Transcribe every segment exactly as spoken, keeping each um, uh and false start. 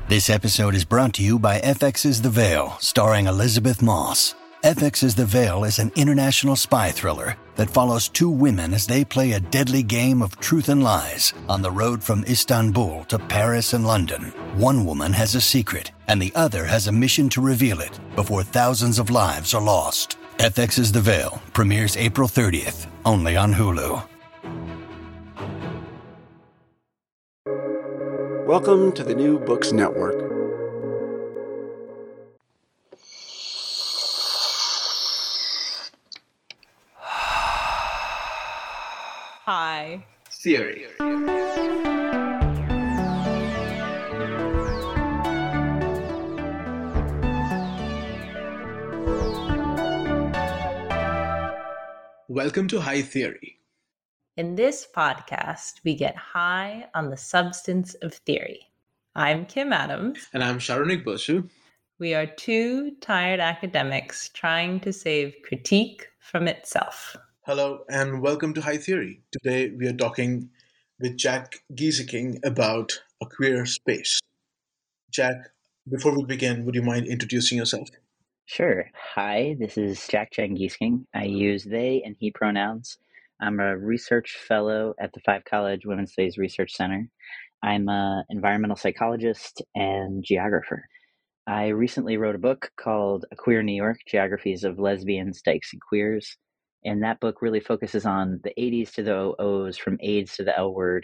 This episode is brought to you by F X's The Veil, starring Elizabeth Moss. F X's The Veil is an international spy thriller that follows two women as they play a deadly game of truth and lies on the road from Istanbul to Paris and London. One woman has a secret, and the other has a mission to reveal it before thousands of lives are lost. F X's The Veil premieres April thirtieth, only on Hulu. Welcome to the New Books Network. Hi. Theory. Welcome to High Theory. In this podcast, we get high on the substance of theory. I'm Kim Adams. And I'm Sharonik Bosu. We are two tired academics trying to save critique from itself. Hello, and welcome to High Theory. Today we are talking with Jack Gieseking about a queer space. Jack, before we begin, would you mind introducing yourself? Sure. Hi, this is Jack Chen Gieseking. I use they and he pronouns. I'm a research fellow at the Five College Women's Studies Research Center. I'm an environmental psychologist and geographer. I recently wrote a book called A Queer New York, Geographies of Lesbians, Dykes, and Queers. And that book really focuses on the eighties to the O Os, from AIDS to the L word.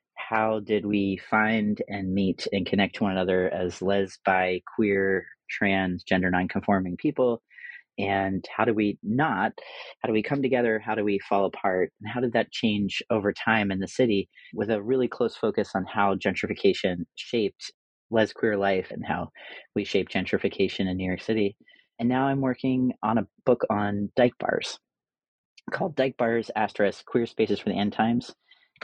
How did we find and meet and connect to one another as les, bi, queer, trans, gender nonconforming people? And how do we not? How do we come together? How do we fall apart? And how did that change over time in the city, with a really close focus on how gentrification shaped les queer life and how we shaped gentrification in New York City? And now I'm working on a book on dyke bars called Dyke Bars Asterisk Queer Spaces for the End Times.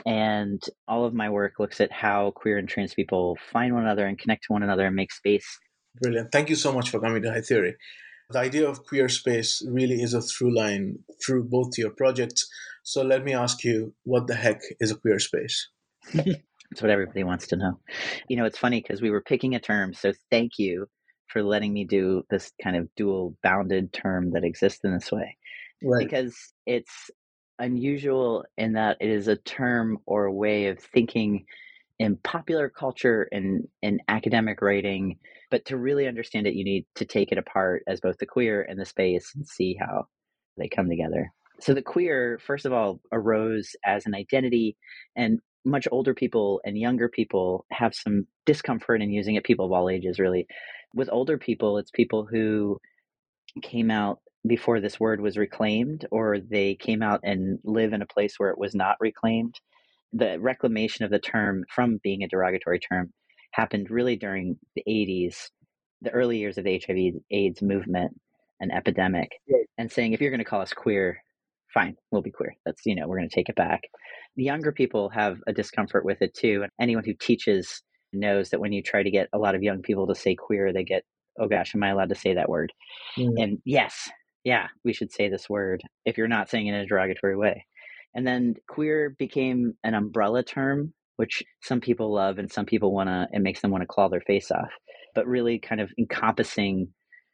And all of my work looks at how queer and trans people find one another and connect to one another and make space. Brilliant. Thank you so much for coming to High Theory. The idea of queer space really is a through line through both your projects. So let me ask you, what the heck is a queer space? That's what everybody wants to know. You know, it's funny because we were picking a term. So thank you for letting me do this kind of dual bounded term that exists in this way. Right. Because it's unusual in that it is a term or a way of thinking in popular culture and in academic writing, but to really understand it, you need to take it apart as both the queer and the space and see how they come together. So the queer, first of all, arose as an identity, and much older people and younger people have some discomfort in using it, people of all ages, really. With older people, it's people who came out before this word was reclaimed, or they came out and live in a place where it was not reclaimed. The reclamation of the term from being a derogatory term happened really during the eighties, the early years of the H I V AIDS movement and epidemic, and saying, if you're going to call us queer, fine, we'll be queer. That's, you know, we're going to take it back. The younger people have a discomfort with it too. And anyone who teaches knows that when you try to get a lot of young people to say queer, they get, oh gosh, am I allowed to say that word? Mm. And yes, yeah, we should say this word if you're not saying it in a derogatory way. And then queer became an umbrella term, which some people love and some people want to, it makes them want to claw their face off, but really kind of encompassing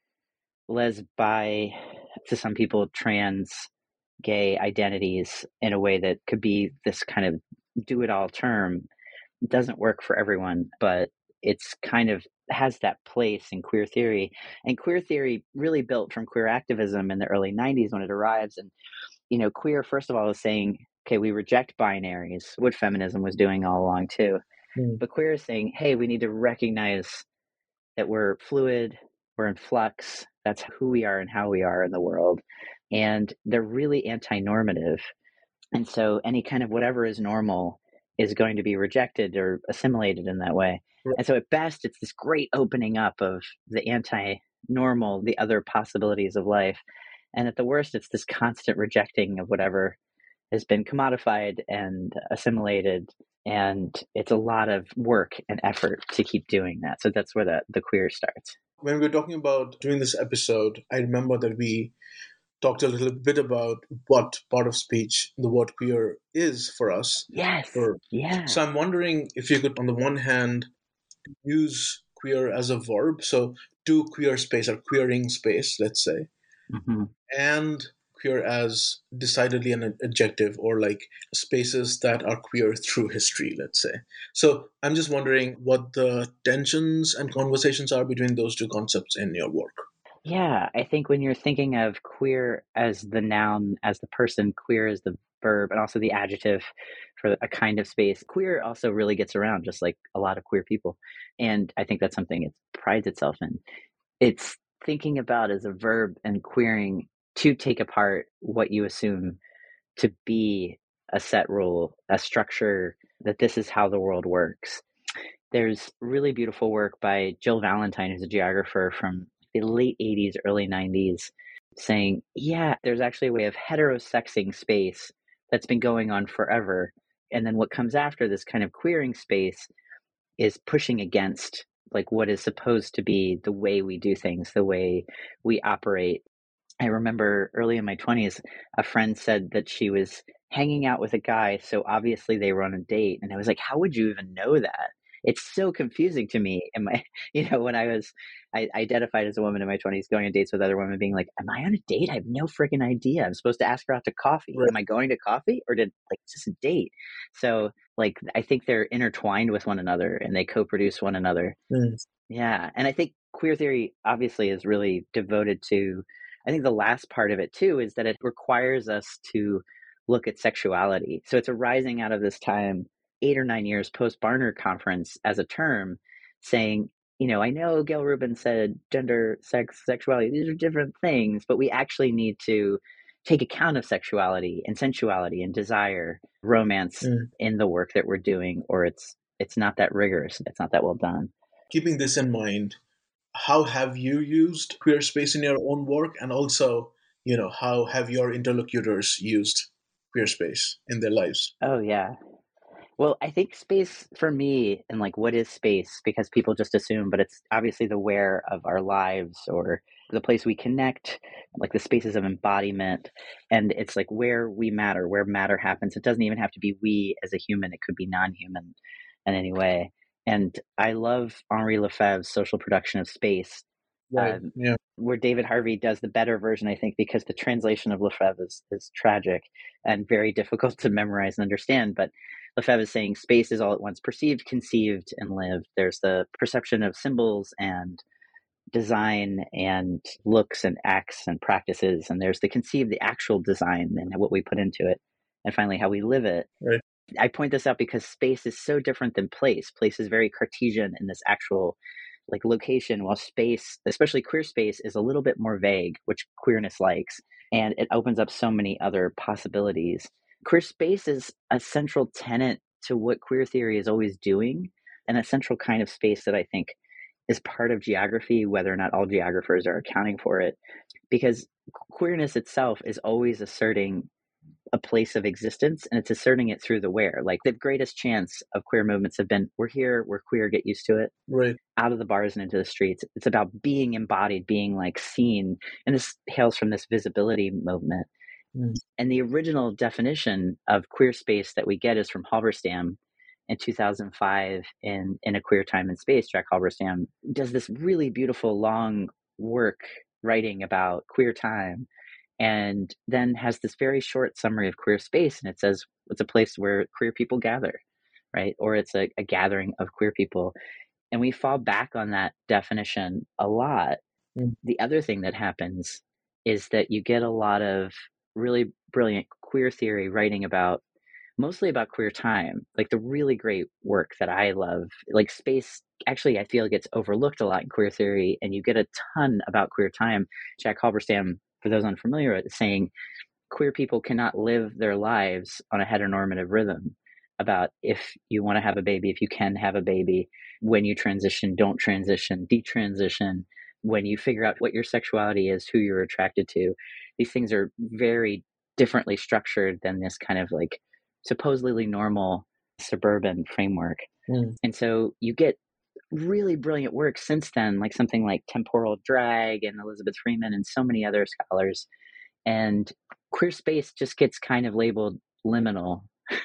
les, bi, to some people, trans, gay identities in a way that could be this kind of do-it-all term. It doesn't work for everyone, but it's kind of has that place in queer theory. And queer theory really built from queer activism in the early nineties when it arrives. And you know, queer, first of all, is saying, okay, we reject binaries, what feminism was doing all along too. Mm. But queer is saying, hey, we need to recognize that we're fluid, we're in flux. That's who we are and how we are in the world. And they're really anti-normative. And so any kind of whatever is normal is going to be rejected or assimilated in that way. Right. And so at best, it's this great opening up of the anti-normal, the other possibilities of life. And at the worst, it's this constant rejecting of whatever has been commodified and assimilated. And it's a lot of work and effort to keep doing that. So that's where the, the queer starts. When we were talking about doing this episode, I remember that we talked a little bit about what part of speech the word queer is for us. Yes. For, yeah. So I'm wondering if you could, on the one hand, use queer as a verb, so to queer space or queering space, let's say, hmm and queer as decidedly an adjective, or like spaces that are queer through history, let's say. So I'm just wondering what the tensions and conversations are between those two concepts in your work. Yeah, I think when you're thinking of queer as the noun, as the person, queer as the verb, and also the adjective for a kind of space, queer also really gets around, just like a lot of queer people. And I think that's something it prides itself in. It's thinking about as a verb and queering to take apart what you assume to be a set rule, a structure, that this is how the world works. There's really beautiful work by Jill Valentine, who's a geographer from the late eighties, early nineties, saying, yeah, there's actually a way of heterosexing space that's been going on forever. And then what comes after this kind of queering space is pushing against like what is supposed to be the way we do things, the way we operate. I remember early in my twenties, a friend said that she was hanging out with a guy, so obviously they were on a date. And I was like, how would you even know that? It's so confusing to me. In my, you know, when I was, I identified as a woman in my twenties, going on dates with other women, being like, am I on a date? I have no freaking idea. I'm supposed to ask her out to coffee. Right. Am I going to coffee, or did like it's just a date? So like, I think they're intertwined with one another and they co-produce one another. Mm. Yeah. And I think queer theory obviously is really devoted to, I think the last part of it too is that it requires us to look at sexuality. So it's arising out of this time, eight or nine years post Barnard Conference, as a term saying, you know, I know Gail Rubin said gender, sex, sexuality, these are different things, but we actually need to take account of sexuality and sensuality and desire, romance Mm. in the work that we're doing, or it's it's not that rigorous, it's not that well done. Keeping this in mind, how have you used queer space in your own work, and also, you know, how have your interlocutors used queer space in their lives? Oh yeah. Well, I think space for me, and like what is space, because people just assume, but it's obviously the where of our lives, or the place we connect, like the spaces of embodiment. And it's like where we matter, where matter happens. It doesn't even have to be we as a human, it could be non human in any way. And I love Henri Lefebvre's social production of space, Right. um, Yeah. where David Harvey does the better version, I think, because the translation of Lefebvre is, is tragic and very difficult to memorize and understand. But Lefebvre is saying space is all at once perceived, conceived, and lived. There's the perception of symbols and design and looks and acts and practices. And there's the conceived, the actual design and what we put into it. And finally, how we live it. Right. I point this out because space is so different than place. Place is very Cartesian in this actual like location, while space, especially queer space, is a little bit more vague, which queerness likes. And it opens up so many other possibilities. Queer space is a central tenet to what queer theory is always doing, and a central kind of space that I think is part of geography, whether or not all geographers are accounting for it. Because queerness itself is always asserting a place of existence, and it's asserting it through the where. Like the greatest chance of queer movements have been, we're here, we're queer, get used to it. Right. Out of the bars and into the streets. It's about being embodied, being like seen. And this hails from this visibility movement. Mm. And the original definition of queer space that we get is from Halberstam in two thousand five in, in A Queer Time and Space. Jack Halberstam does this really beautiful long work writing about queer time, and then has this very short summary of queer space. And it says it's a place where queer people gather, right? Or it's a, a gathering of queer people. And we fall back on that definition a lot. Mm. The other thing that happens is that you get a lot of really brilliant queer theory writing about, mostly about queer time, like the really great work that I love, like space, actually, I feel gets overlooked a lot in queer theory, and you get a ton about queer time. Jack Halberstam, for those unfamiliar, is saying queer people cannot live their lives on a heteronormative rhythm about if you want to have a baby, if you can have a baby, when you transition, don't transition, detransition, when you figure out what your sexuality is, who you're attracted to. These things are very differently structured than this kind of like supposedly normal suburban framework. Mm. And so you get really brilliant work since then, like something like Temporal Drag and Elizabeth Freeman and so many other scholars. And queer space just gets kind of labeled liminal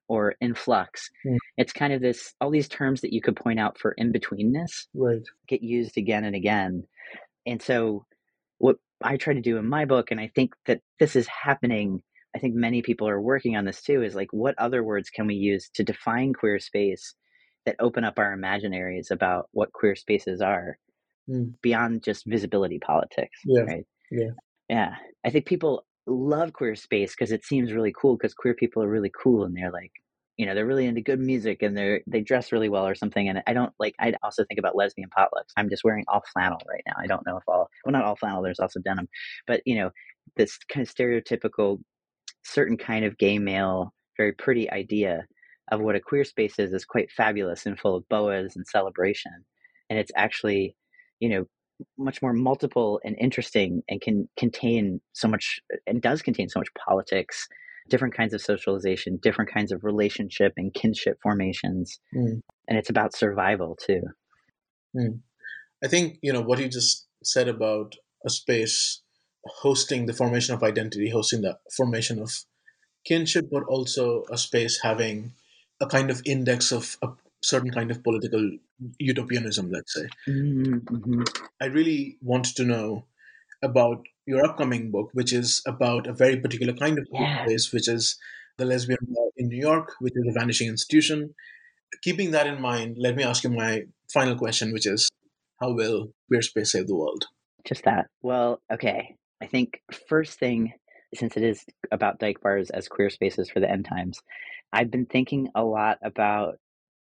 or influx. Mm. It's kind of this, all these terms that you could point out for in-betweenness Right. get used again and again. And so what I try to do in my book, and I think that this is happening, I think many people are working on this too, is like, what other words can we use to define queer space that open up our imaginaries about what queer spaces are Mm. beyond just visibility politics, Yeah. right? Yeah. Yeah. I think people love queer space because it seems really cool, because queer people are really cool and they're like, you know, they're really into good music and they're they dress really well or something. And I don't like, I also think about lesbian potlucks. I'm just wearing all flannel right now. I don't know if all, well, not all flannel, there's also denim, but you know, this kind of stereotypical certain kind of gay male, very pretty idea of what a queer space is is quite fabulous and full of boas and celebration. And it's actually, you know, much more multiple and interesting, and can contain so much, and does contain so much politics, different kinds of socialization, different kinds of relationship and kinship formations. Mm. And it's about survival too. Mm. I think, you know, what you just said about a space hosting the formation of identity, hosting the formation of kinship, but also a space having a kind of index of a certain kind of political utopianism, let's say. Mm-hmm. I really want to know about your upcoming book, which is about a very particular kind of Yeah. place, which is the lesbian bar in New York, which is a vanishing institution. Keeping that in mind, let me ask you my final question, which is, how will queer space save the world? Just that. Well, okay. I think first thing, since it is about dyke bars as queer spaces for the end times, I've been thinking a lot about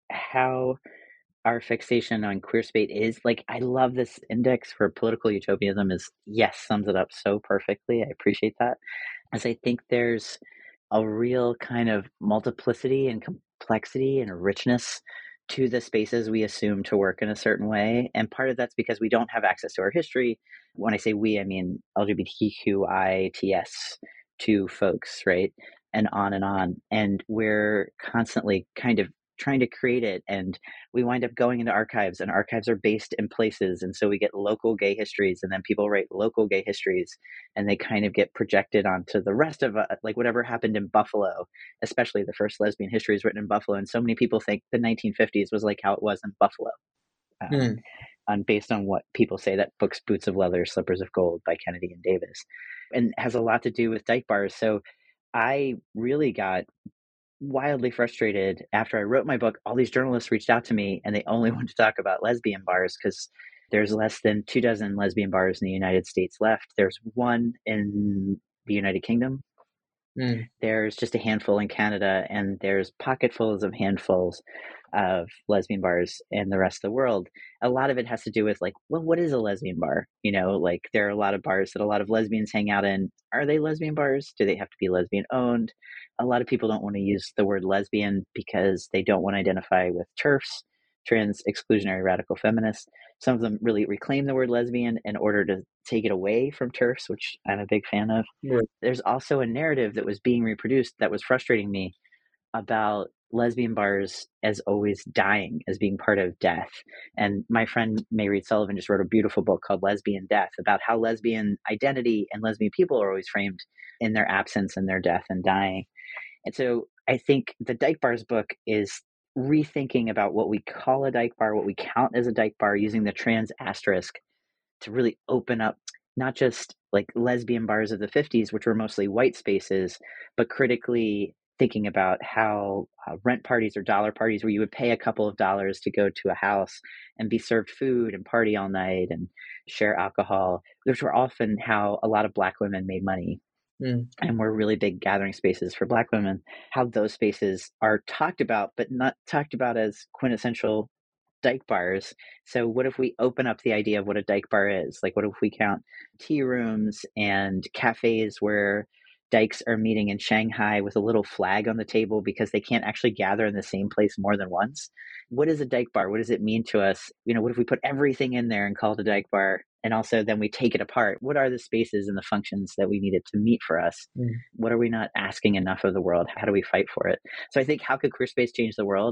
how our fixation on queer space is like, I love this index for political utopianism is, yes, sums it up so perfectly. I appreciate that. As I think there's a real kind of multiplicity and complexity and richness to the spaces we assume to work in a certain way. And part of that's because we don't have access to our history. When I say we, I mean L G B T Q I T S two folks, right? And on and on. And we're constantly kind of trying to create it. And we wind up going into archives, and archives are based in places. And so we get local gay histories, and then people write local gay histories, and they kind of get projected onto the rest of uh, like whatever happened in Buffalo, especially the first lesbian history is written in Buffalo. And so many people think the nineteen fifties was like how it was in Buffalo. Um, Mm. and based on what people say, that book's Boots of Leather, Slippers of Gold by Kennedy and Davis, and has a lot to do with dyke bars. So I really got wildly frustrated after I wrote my book. All these journalists reached out to me, and they only wanted to talk about lesbian bars because there's less than two dozen lesbian bars in the United States left. There's one in the United Kingdom. Mm. There's just a handful in Canada, and there's pocketfuls of handfuls of lesbian bars in the rest of the world. A lot of it has to do with like, well, what is a lesbian bar? You know, like there are a lot of bars that a lot of lesbians hang out in. Are they lesbian bars? Do they have to be lesbian owned? A lot of people don't want to use the word lesbian because they don't want to identify with TERFs, trans exclusionary radical feminists. Some of them really reclaim the word lesbian in order to take it away from TERFs, which I'm a big fan of. Right. There's also a narrative that was being reproduced that was frustrating me about lesbian bars as always dying, as being part of death. And my friend Mayreed Sullivan just wrote a beautiful book called Lesbian Death about how lesbian identity and lesbian people are always framed in their absence and their death and dying. And so I think the Dyke Bars book is rethinking about what we call a dyke bar, what we count as a dyke bar, using the trans asterisk to really open up not just like lesbian bars of the fifties, which were mostly white spaces, but critically thinking about how uh, rent parties or dollar parties, where you would pay a couple of dollars to go to a house and be served food and party all night and share alcohol, which were often how a lot of Black women made money. Mm. And were really big gathering spaces for Black women. How those spaces are talked about, but not talked about as quintessential dyke bars. So what if we open up the idea of what a dyke bar is? Like, what if we count tea rooms and cafes where dykes are meeting in Shanghai with a little flag on the table because they can't actually gather in the same place more than once? What is a dyke bar? What does it mean to us? You know, what if we put everything in there and call it a dyke bar? And also then we take it apart. What are the spaces and the functions that we need it to meet for us? Mm. What are we not asking enough of the world? How do we fight for it? So I think, how could queer space change the world?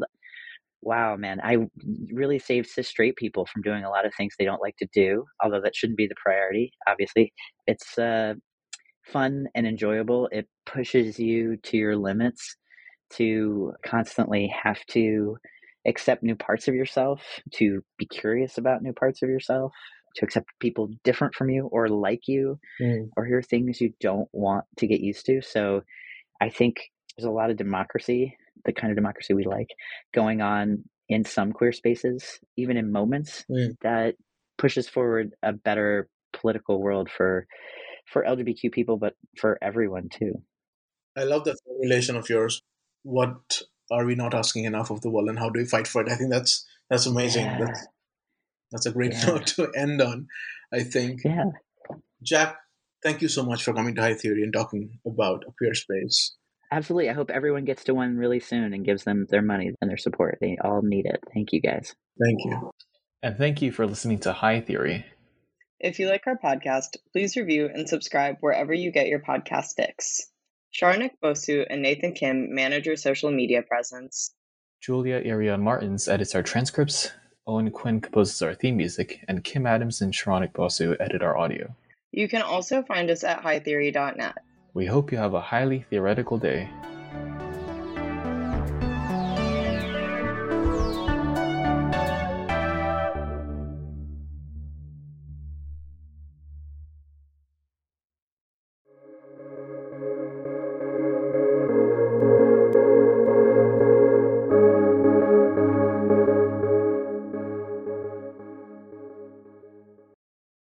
Wow, man, I really saved cis straight people from doing a lot of things they don't like to do, although that shouldn't be the priority, obviously. It's uh, fun and enjoyable. It pushes you to your limits. to constantly have to accept new parts of yourself, to be curious about new parts of yourself, to accept people different from you or like you, Mm. or hear things you don't want to get used to. So I think there's a lot of democracy, the kind of democracy we like, going on in some queer spaces, even in moments Mm. that pushes forward a better political world for for L G B T Q people, but for everyone too. I love that formulation of yours. What are we not asking enough of the world, and how do we fight for it? I think that's that's amazing. Yeah. That's that's a great Yeah. note to end on, I think. Yeah. Jack, thank you so much for coming to High Theory and talking about a queer space. Absolutely. I hope everyone gets to one really soon and gives them their money and their support. They all need it. Thank you, guys. Thank you. And thank you for listening to High Theory. If you like our podcast, please review and subscribe wherever you get your podcast fix. Sharnik Bosu and Nathan Kim manage our social media presence. Julia Irion Martins edits our transcripts, Owen Quinn composes our theme music, and Kim Adams and Sharnik Bosu edit our audio. You can also find us at high theory dot net. We hope you have a highly theoretical day.